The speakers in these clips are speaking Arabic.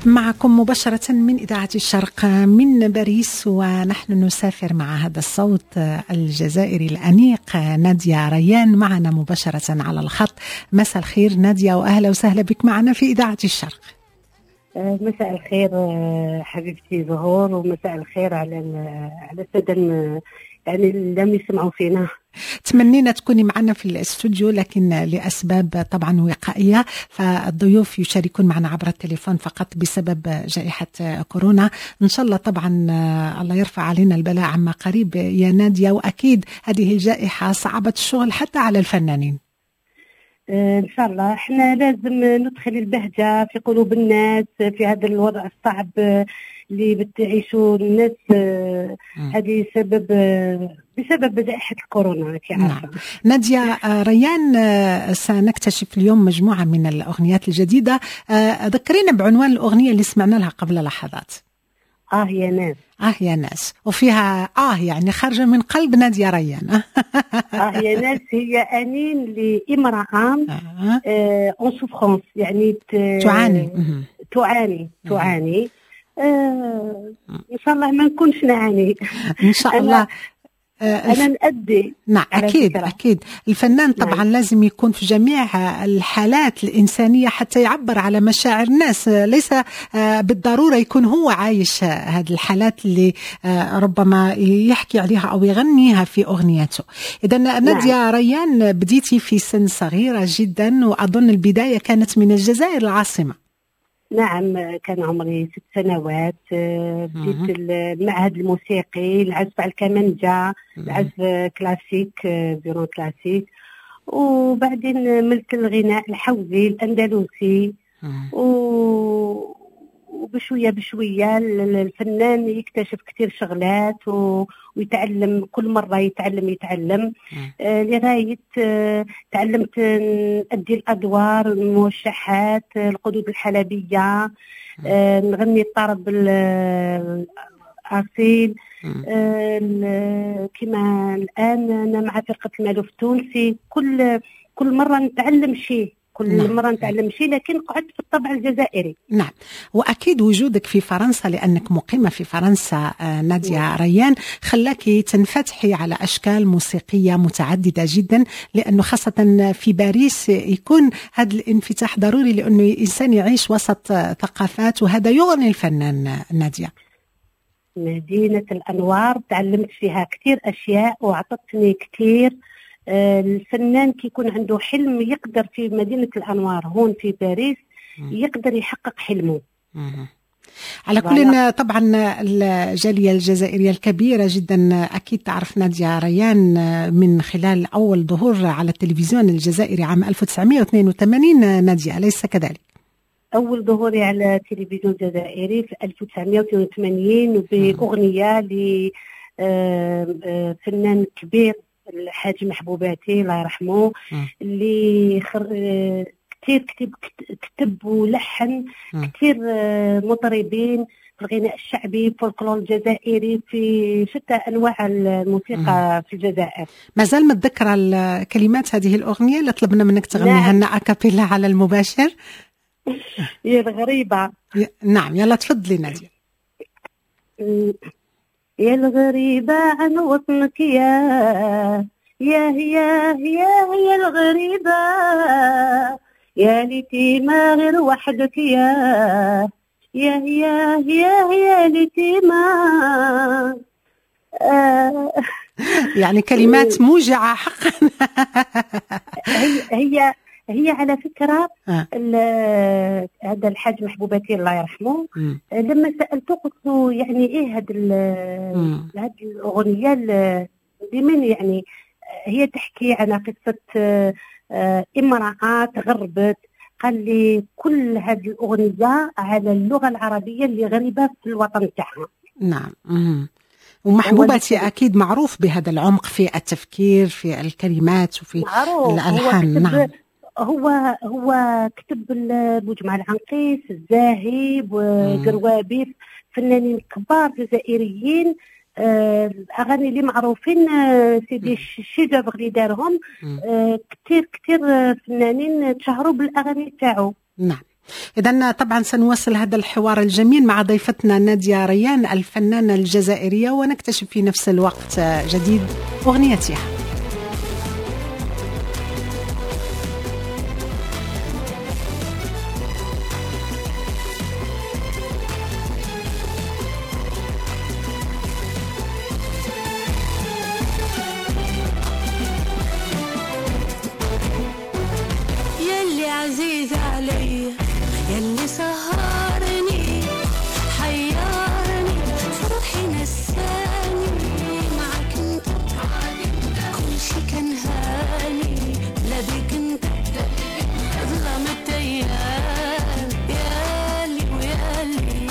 معكم مباشرة من إذاعة الشرق من باريس، ونحن نسافر مع هذا الصوت الجزائري الأنيق نادية ريان معنا مباشرة على الخط. مساء الخير نادية، وأهلا وسهلا بك معنا في إذاعة الشرق. مساء الخير حبيبتي زهور، ومساء الخير على السادة يعني لم يسمعوا فينا. تمنينا تكوني معنا في الاستوديو، لكن لأسباب طبعا وقائية فالضيوف يشاركون معنا عبر التليفون فقط بسبب جائحة كورونا. إن شاء الله طبعا الله يرفع علينا البلاء عما قريب يا نادية، وأكيد هذه الجائحة صعبت الشغل حتى على الفنانين. إن شاء الله احنا لازم ندخل البهجة في قلوب الناس في هذا الوضع الصعب اللي بتعيشوا الناس. هذه بسبب جائحة الكورونا. نعم. نادية ريان، سنكتشف اليوم مجموعة من الأغنيات الجديدة. ذكرينا بعنوان الأغنية اللي سمعنا لها قبل لحظات. يا ناس. يا ناس، وفيها يعني خارجة من قلب نادية ريان. يا ناس هي أنين لامرأة en souffrance، يعني تعاني. إن شاء الله ما نكونش نعاني. إن شاء الله. أنا نأدي. نعم أكيد الفنان طبعا لازم يكون في جميع الحالات الإنسانية حتى يعبر على مشاعر الناس، ليس بالضرورة يكون هو عايش هذه الحالات اللي ربما يحكي عليها أو يغنيها في أغنيته. إذا نادية ريان بديتي في سن صغيرة جدا، وأظن البداية كانت من الجزائر العاصمة. نعم، كان عمري 6 سنوات. بديت المعهد الموسيقي، العزف على الكمانجة، العزف كلاسيك، فيولون كلاسيك، وبعدين ملت الغناء الحوزي الأندلسي. وبشوية بشوية الفنان يكتشف كتير شغلات ويتعلم، كل مرة يتعلم لغاية تعلمت نأدي الأدوار، الموشحات، القدود الحلبية، نغني الطرب الأصيل. كما الآن أنا مع فرقة المألوف التونسي، كل مرة نتعلم شيء، لكن قعدت في الطبع الجزائري. نعم، وأكيد وجودك في فرنسا لأنك مقيمة في فرنسا نادية ريان خلاك تنفتحي على أشكال موسيقية متعددة جدا، لأنه خاصة في باريس يكون هذا الانفتاح ضروري، لأنه الإنسان يعيش وسط ثقافات، وهذا يغني الفنان. نادية، مدينة الأنوار تعلمت فيها كتير أشياء وعطتني كتير. الفنان كي يكون عنده حلم يقدر في مدينة الأنوار هون في باريس يقدر يحقق حلمه. على كل طبعا الجالية الجزائرية الكبيرة جدا أكيد تعرف نادية ريان من خلال أول ظهور على التلفزيون الجزائري عام 1982. نادية، أليس كذلك؟ أول ظهوري على التلفزيون الجزائري في 1982 بأغنية لفنان كبير الحاج محبوباتي الله يرحمه، اللي كتب ولحن كتير مطربين في الغناء الشعبي، فولكلور الجزائري، في شتى أنواع الموسيقى في الجزائر. ما زال متذكرة الكلمات هذه الأغنية اللي طلبنا منك تغنيها لنا أكابيلا على المباشر؟ يا الغريبة. نعم، يلا تفضلي نادية. يا الغريبة عن وطنك، يا الغريبة، يا ليتي ما غير وحدك، يا ليتي ما. يعني كلمات موجعة حقا. هي على فكرة هذا الحاج محبوباتي الله يرحمه، لما سألته قلت له يعني ايه هذه الأغنية لمن، يعني هي تحكي عن قصة امرأة تغربت. قال لي كل هذه الأغنية على اللغة العربية اللي غريبة في الوطن تاعها. نعم. ومحبوبتي أكيد معروف بهذا العمق في التفكير في الكلمات وفي الألحان. نعم، هو كتب بوجمع العنقيس، الزاهي، وقروابي، فنانين كبار جزائريين. الأغاني اللي معروفين سيدي الشجر اللي دارهم. كتير فنانين تشهروا بالأغاني تاعو. نعم. إذن طبعا سنواصل هذا الحوار الجميل مع ضيفتنا نادية ريان الفنانة الجزائرية، ونكتشف في نفس الوقت جديد أغنيتها. عزيز علي يلي سهرني حيرني فرحي نساني معك انت كل شي كان هاني لا بيك انت ظلمت ايام يالي ويالي.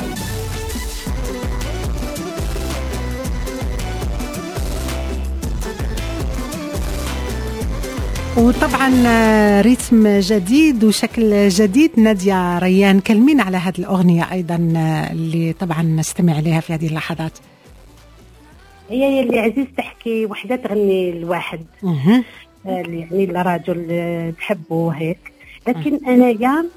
وطبعا ريتم جديد وشكل جديد. نادية ريان، كلمين على هذه الأغنية أيضا اللي طبعا نستمع لها في هذه اللحظات. هي اللي عزيز تحكي وحدة تغني الواحد يعني الرجل تحبه هيك، لكن أنا يا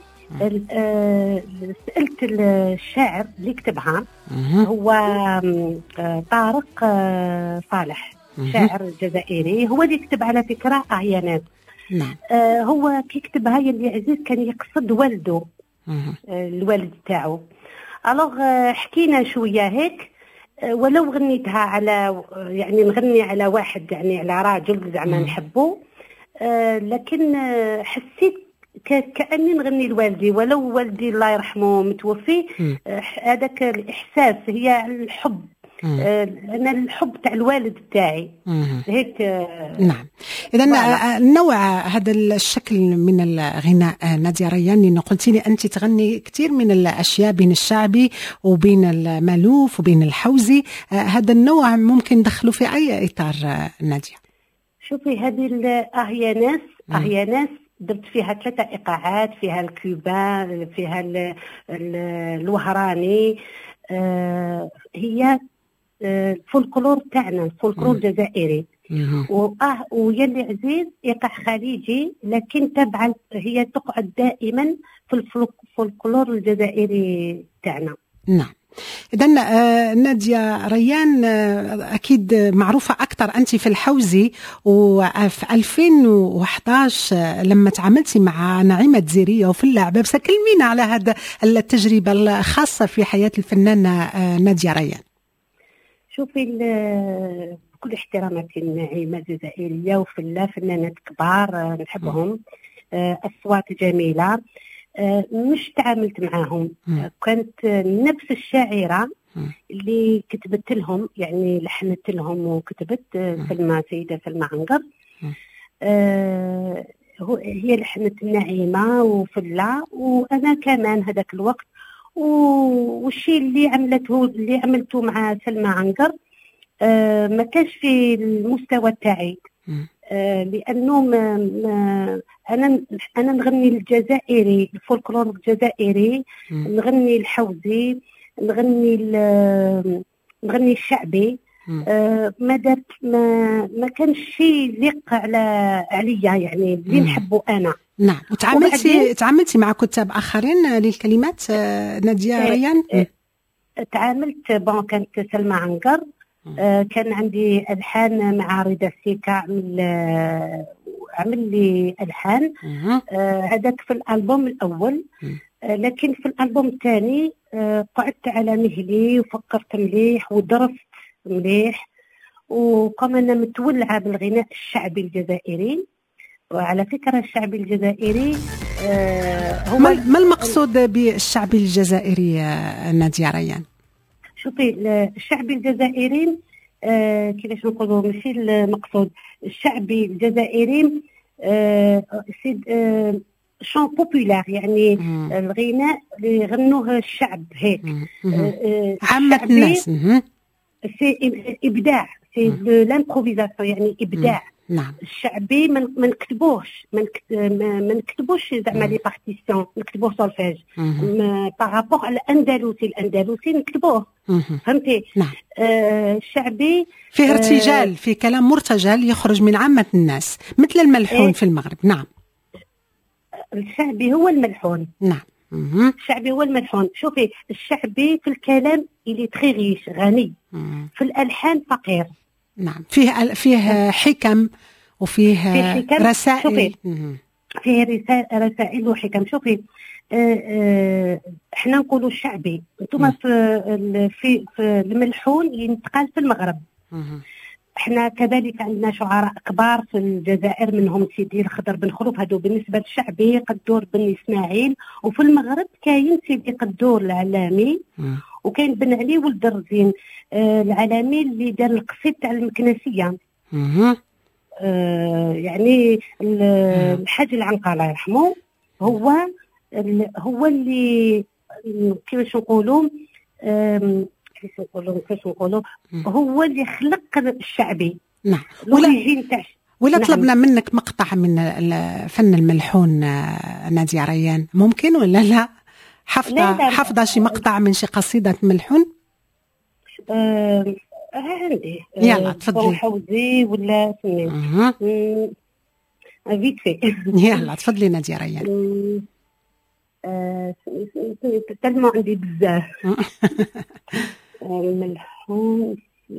سألت الشاعر اللي كتبها هو طارق صالح، شاعر جزائري، هو اللي كتب على فكرة أعيانات. نعم. هو كي كتبها يلي عزيز كان يقصد والده، الوالد تاعو. ألوغ حكينا شوية هيك، ولو غنيتها على يعني نغني على واحد يعني على راجل زعما نحبه، لكن حسيت كأني نغني لوالدي، ولو والدي الله يرحمه متوفي. هذاك الإحساس هي الحب، أنا الحب تاع الوالد تاعي هيك. نعم. إذن نوع هذا الشكل من الغناء نادية ريان، لأن قلتي لي أنت تغني كثير من الأشياء بين الشعبي وبين المالوف وبين الحوزي، هذا النوع ممكن ندخله في أي إطار نادية؟ شوفي هذه أهيا ناس درت فيها 3 إيقاعات، فيها الكوبان، فيها الوهراني، هي الفولكلور تاعنا، الفولكلور الجزائري. ويلي عزيز ايقاع خليجي، لكن تبع هي تقعد دائما في الفولكلور الجزائري تاعنا. نعم. إذن نادية ريان أكيد معروفة أكثر أنت في الحوزي، وفي 2011 لما تعاملتي مع نعيمة زيرية وفي اللعبة، بس كلمينا على هذا التجربة الخاصة في حياة الفنانة نادية ريان. شوفي بكل احتراماتي النعيمة الجزائرية وفلا فنانات كبار نحبهم، أصوات جميلة، مش تعاملت معاهم. كانت نفس الشاعرة اللي كتبت لهم، يعني لحنت لهم وكتبت، سيدة سلمى عنقر، هي لحنت النعيمة وفلا، وأنا كمان هذاك الوقت. والشيء اللي عملته مع سلمى عنقر ما كانش في المستوى تاعي، لانه انا نغني الجزائري، الفولكلور الجزائري، نغني الحوزي، نغني الشعبي. ما كانش شيء يليق عليا، يعني اللي نحبه انا. نعم. وتعاملتي مع كتاب آخرين للكلمات نادية ريان؟ تعاملت كانت سلمى عنقر، كان عندي ألحان مع رضا سيكا، عمل لي ألحان، هذاك في الألبوم الأول. لكن في الألبوم الثاني قعدت على مهلي وفكرت مليح ودرست مليح، وقام أنا متولعة بالغناء الشعبي الجزائري. وعلى فكرة الشعبي الجزائري هو ما المقصود بالشعبي الجزائري نادية ريان؟ شوفي الشعبي الجزائري كيفاش نقولوا، ماشي المقصود الشعبي الجزائري سي شون بوبولار، يعني الغناء اللي يغنوه الشعب هيك، عامة الناس. سي إبداع، سي لامبروفيزاسيون، يعني إبداع. نعم. الشعبي ما نكتبوش زعما لي بارتيسيون، نكتبوه سولفيج. بارابور على الأندلسي نكتبوه، فهمتي؟ نعم. الشعبي فيه ارتجال، في كلام مرتجل يخرج من عامة الناس، مثل الملحون في المغرب. نعم. الشعبي هو الملحون. نعم. الشعبي هو الملحون. شوفي الشعبي في الكلام اللي تخي ريش غني، في الالحان فقير. نعم، فيه حكم وفيه رسائل. فيه رسائل وحكم. شوفي احنا نقولوا الشعبي، انتم في الملحون ينتقال في المغرب. احنا كذلك عندنا شعراء كبار في الجزائر، منهم سيدي الخضر بن خلوف، هذو بالنسبه للشعبي، قدور بن اسماعيل. وفي المغرب كاين سيدي قدور العلامي، وكاين بن علي ولد الرزين العلامي اللي دار القصيد تاع المكنسيه. يعني الحاج العنقا الله يرحمه هو اللي كيفاش نقولوا هو اللي خلق الشعبي. نعم. ولا نعم. طلبنا منك مقطع من فن الملحون نادية ريان، ممكن ولا لا؟ حافظة شي مقطع من شي قصيدة ملحون؟ عندي. يلا تفضلي. حوزي ولا فيت في. يلا تفضلي نادية ريان. تلمو عندي بزاف. ملحون.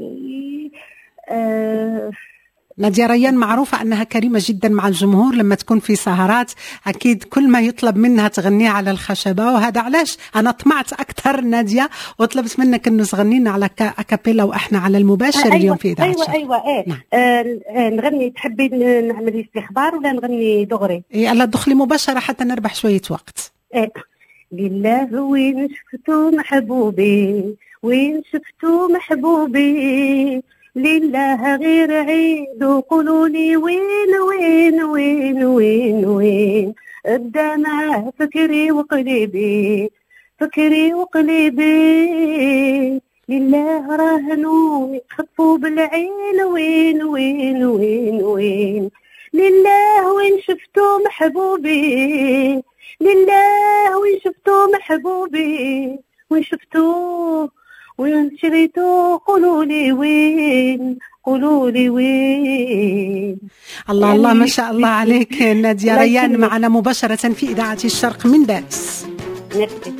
نادية ريان معروفة أنها كريمة جدا مع الجمهور، لما تكون في سهرات أكيد كل ما يطلب منها تغنيه على الخشبة، وهذا علاش أنا طمعت أكثر نادية وطلبت منك أنه تغنينا على أكابيلا وإحنا على المباشر. اليوم في إذاعة أيوة. نعم. نغني، تحبي نعمل استخبار ولا نغني دغري؟ يلا دخلي مباشرة حتى نربح شوية وقت. لله وين شفتو محبوبي، وين شفتو محبوبي، لله غير عيد وقولولي وين وين وين وين وين، الدمع فكري وقلبي، فكري وقلبي، لله راهنوني خطفوا بالعين وين وين وين وين، لله وين شفتو محبوبي، لله وين شفتو محبوبي، وين شفتو وين شريتو قولولي وين، قولولي وين. الله يعني الله ما شاء الله عليك نادية ريان، معنا مباشرة في إذاعة الشرق من باريس. نفسي.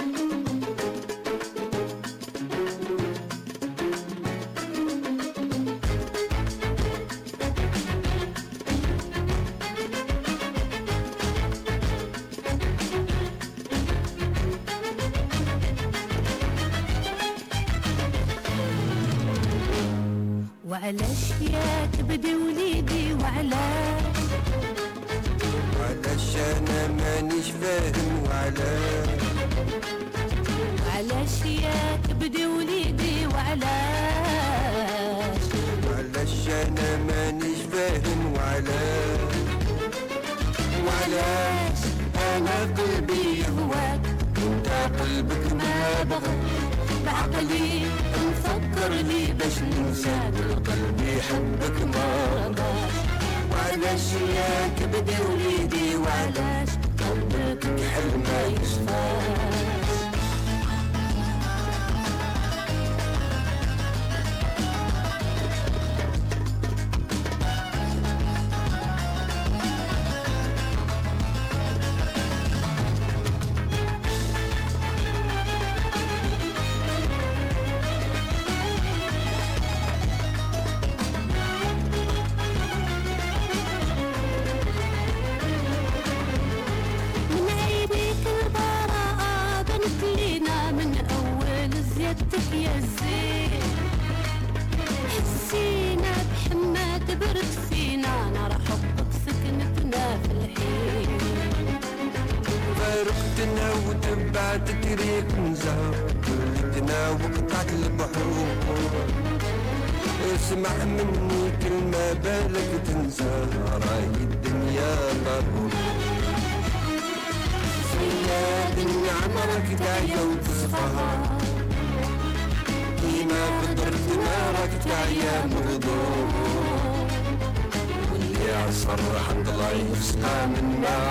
وعلاش يا تبدي وليدي، وعلاش انا مانيش فاهم، وعلاش يا تبدي وليدي، وعلاش انا مانيش فاهم، وعلاش انا قلبي يهواك وانت قلبك ما بغى، بعقلي نفكر لي باش ننساك، القلب يحبك ما رضاش، وعلاش يا كبدي وليدي، وعلاش قلبك كحل ما يصفاش. يا الزين حسينا بحماد برد فينا، نار حبك سكنتنا في الحين، فارقتنا وتبعت ريك نزهر، ولدنا وقطعت البحور، اسمع مني كلمة بالك تنسى، راهي الدنيا ضرور، فيا دنيا عمرك تعيا وتصفى، ما قدرت نارك تعيا مغضوب، واللي عصر عند الله يفسقى منا،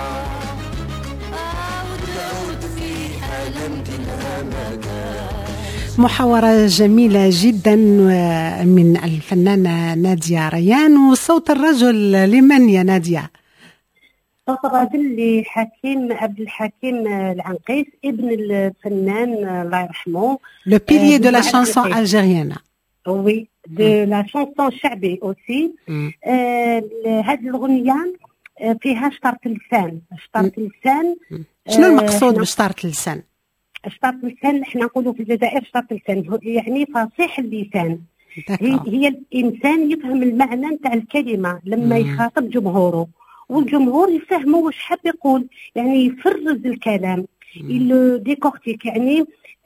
ودعوت في حالة الهمكان. محاورة جميلة جدا من الفنانة نادية ريان. وصوت الرجل لمن يا نادية؟ صوت الراجل اللي حكيم عبد الحكيم العنقيس، ابن الفنان الله يرحمه. لو بيليي دو لا شانسون الجيريان. وي دو لا شانسون الشعبي اوسي. هذه الاغنيه فيها شطرة اللسان. شطرة اللسان شنو المقصود بشطرة اللسان؟ شطرة اللسان احنا نقولوا في الجزائر شطرة اللسان يعني فصيح اللسان. هي الانسان يفهم المعنى نتاع الكلمه لما يخاطب جمهوره، والجمهور يفهمه واش حاب يقول، يعني يفرز الكلام يلو ديكورتيك، يعني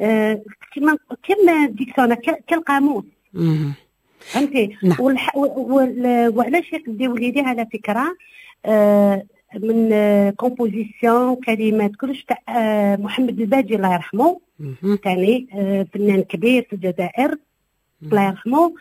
كما ديكسيونير كالقاموس. فهمتي؟ وعلاش يقديو لي على فكره من كومبوزيسيون كلمات كلش تاع محمد الباجي الله يرحمه، ثاني فنان كبير في الجزائر الله يرحمه.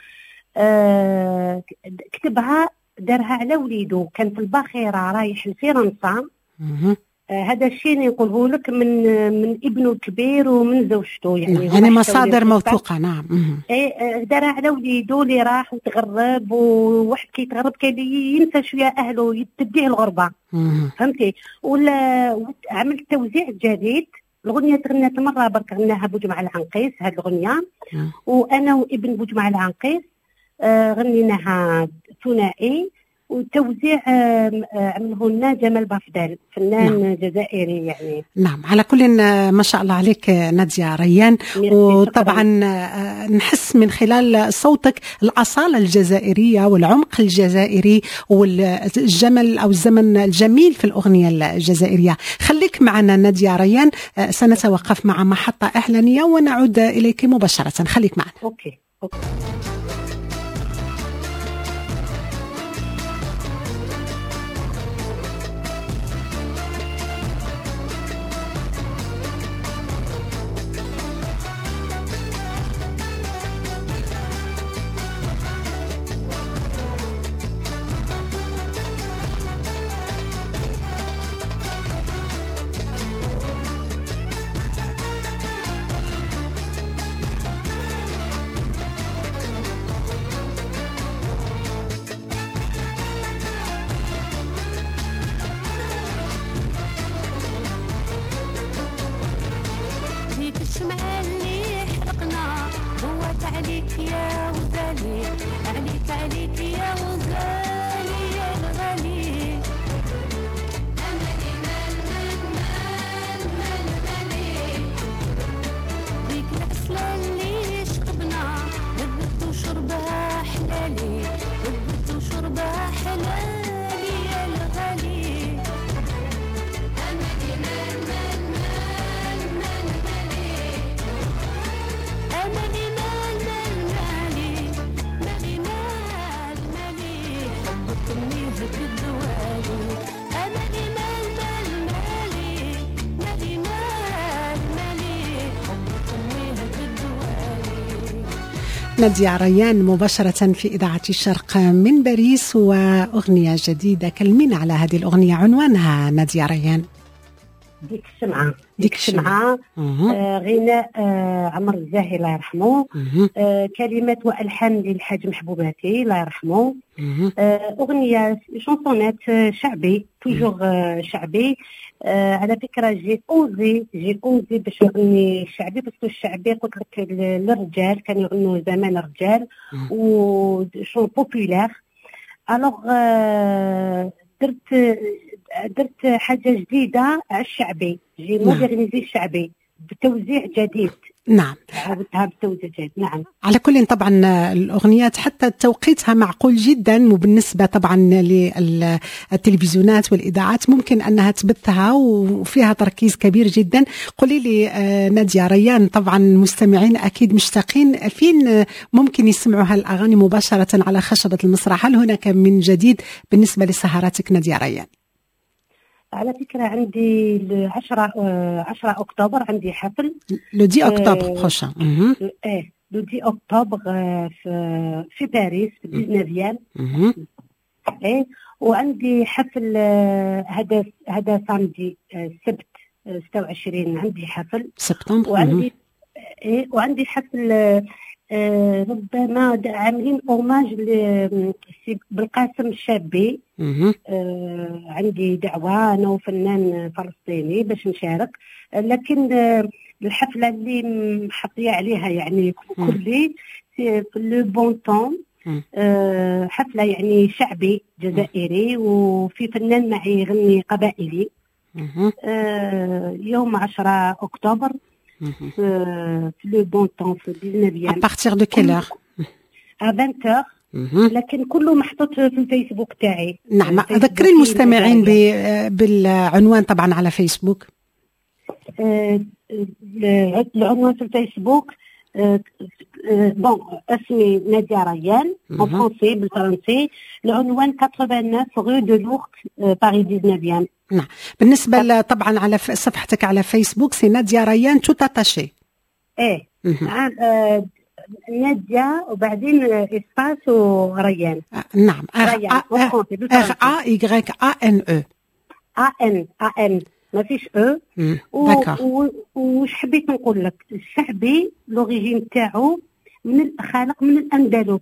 كتبها دارها على وليدو، كان في الباخره رايح لفرنسا. هذا الشيء نقوله لك من ابنه الكبير ومن زوجته، يعني مصادر موثوقه. نعم. دارها على وليدو اللي راح وتغرب، وواحد كيتغرب كان ينسى شويه اهله، تديه الغربه. فهمتي؟ ولا عملت توزيع جديد. الأغنية تغنات مرة برك غناها بوجمع العنقيس هذه الأغنية، وأنا وابن بوجمع العنقيس غنيناها ثنائي، وتوزيع عمله لنا جمال بافدال فنان جزائري يعني. نعم. على كل ما شاء الله عليك نادية ريان، وطبعا نحس من خلال صوتك الأصالة الجزائرية والعمق الجزائري والجمال أو الزمن الجميل في الأغنية الجزائرية. خليك معنا نادية ريان، سنتوقف مع محطة إعلانية ونعود إليك مباشرة. خليك معنا. أوكي. عليك يا وزالي، عليك يا وزالي يا الغالي. أملي مال ديك العسلة اللي شربنا، لذت وشربها حلالي، لذت وشربها حلالي يا الغالي. أملي مال أملي نادية ريان مباشرة في إذاعة الشرق من باريس، وأغنية جديدة. كلمينا على هذه الأغنية، عنوانها نادية ريان. ديك الشمعة. غناء عمر الزاهي الله يرحمه. كلمات والحان للحاج محبوباتي الله يرحمه. اغنيه شونسونات شعبي، توجور شعبي. على فكره جي اوزي باش نغني شعبي، باسكو الشعبي قلت لك للرجال كانوا يغنوا زمان الرجال و شون بوبولير. الوغ درت حاجه جديده على الشعبي، جي مودرنيزي الشعبي بتوزيع جديد. نعم، عاودتها بتوزيع جديد. نعم. على كل طبعا الأغنيات حتى توقيتها معقول جدا، وبالنسبة طبعا للتلفزيونات والإذاعات ممكن أنها تبثها وفيها تركيز كبير جدا. قولي لي نادية ريان، طبعا المستمعين أكيد مشتاقين، فين ممكن يسمعوا هالأغاني مباشرة على خشبة المسرح؟ هل هناك من جديد بالنسبة لسهراتك نادية ريان؟ على فكرة عندي 10 أكتوبر عندي حفل. لو 10 أكتوبر بروشان. لو 10 أكتوبر في باريس في 19. وعندي حفل هذا سامدي السبت 26 عندي حفل سبتمبر. وعندي وعندي حفل ربما عاملين اوماج بالقاسم الشابي. عندي دعوه انا وفنان فلسطيني باش نشارك، لكن الحفله اللي محطيه عليها يعني كلي في لو بون طون، حفله يعني شعبي جزائري، وفي فنان معي يغني قبائلي. يوم 10 أكتوبر في لو بون طون في 19. À partir de quelle heure? à 20h. لكن كله محطوط في الفيسبوك تاعي. نعم، أذكر المستمعين بالعنوان طبعا على فيسبوك. العنوان في الفيسبوك بون اسمي نادية ريان بالفرنسي بالفرنسي. العنوان 89 rue de l'Ourcq Paris 19. نعم، بالنسبة طبعا على صفحتك على فيسبوك سي نادية ريان تو تاتاشي. نادية وبعدين اسباس وريان. نعم، RYANE ما فيش وش حبيت نقول لك، الشعبي لوريجين تاعو خالق من الأندلس.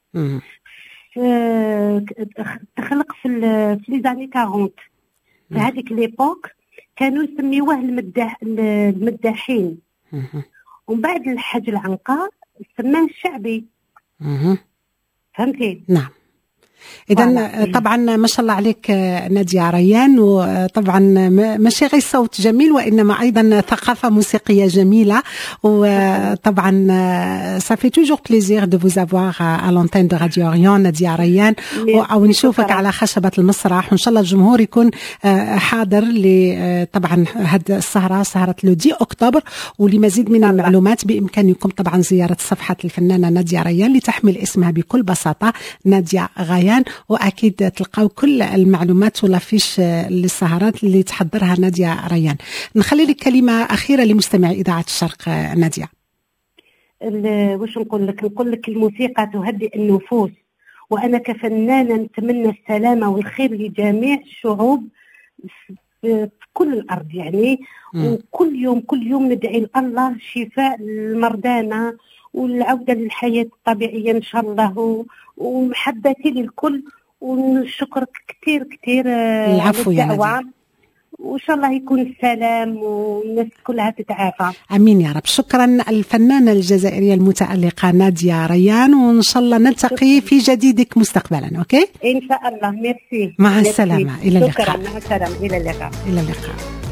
تخلق في لي زاني 40. في هذيك ليبوك كانوا يسميوه المداحين، ومن بعد الحاج العنقاء سماه الشعبي. فهمتي؟ نعم. إذا طبعا ما شاء الله عليك نادية ريان، وطبعا ماشي غير صوت جميل وإنما أيضا ثقافة موسيقية جميلة. وطبعا ça fait toujours plaisir de vous avoir à l'antenne de Radio Orient نادية ريان، أو نشوفك على خشبة المسرح، وإن شاء الله الجمهور يكون حاضر طبعا هذه السهرة، سهرة لو 10 أكتوبر. ولمزيد من المعلومات بإمكانكم طبعا زيارة صفحة الفنانة نادية ريان لتحمل اسمها بكل بساطة نادية غيان، واكيد تلقاو كل المعلومات والافيش للسهرات اللي تحضرها نادية ريان. نخلي لك كلمه اخيره لمستمعي اذاعه الشرق نادية. واش نقول لك الموسيقى تهدئ النفوس، وانا كفنانه نتمنى السلامه والخير لجميع الشعوب في كل الارض يعني. وكل يوم ندعي الله شفاء لمرضانا والعودة للحياة الطبيعية إن شاء الله، ومحبتي للكل، ونشكرك كثير العفو يا نادية، وإن شاء الله يكون السلام والناس كلها تتعافى. أمين يا رب. شكرا الفنانة الجزائرية المتألقة نادية ريان، وإن شاء الله نلتقي في جديدك مستقبلا. أوكي؟ إن شاء الله. ميرسي. مع السلامة. إلى اللقاء. شكرا. مع السلامة. إلى اللقاء. إلى اللقاء.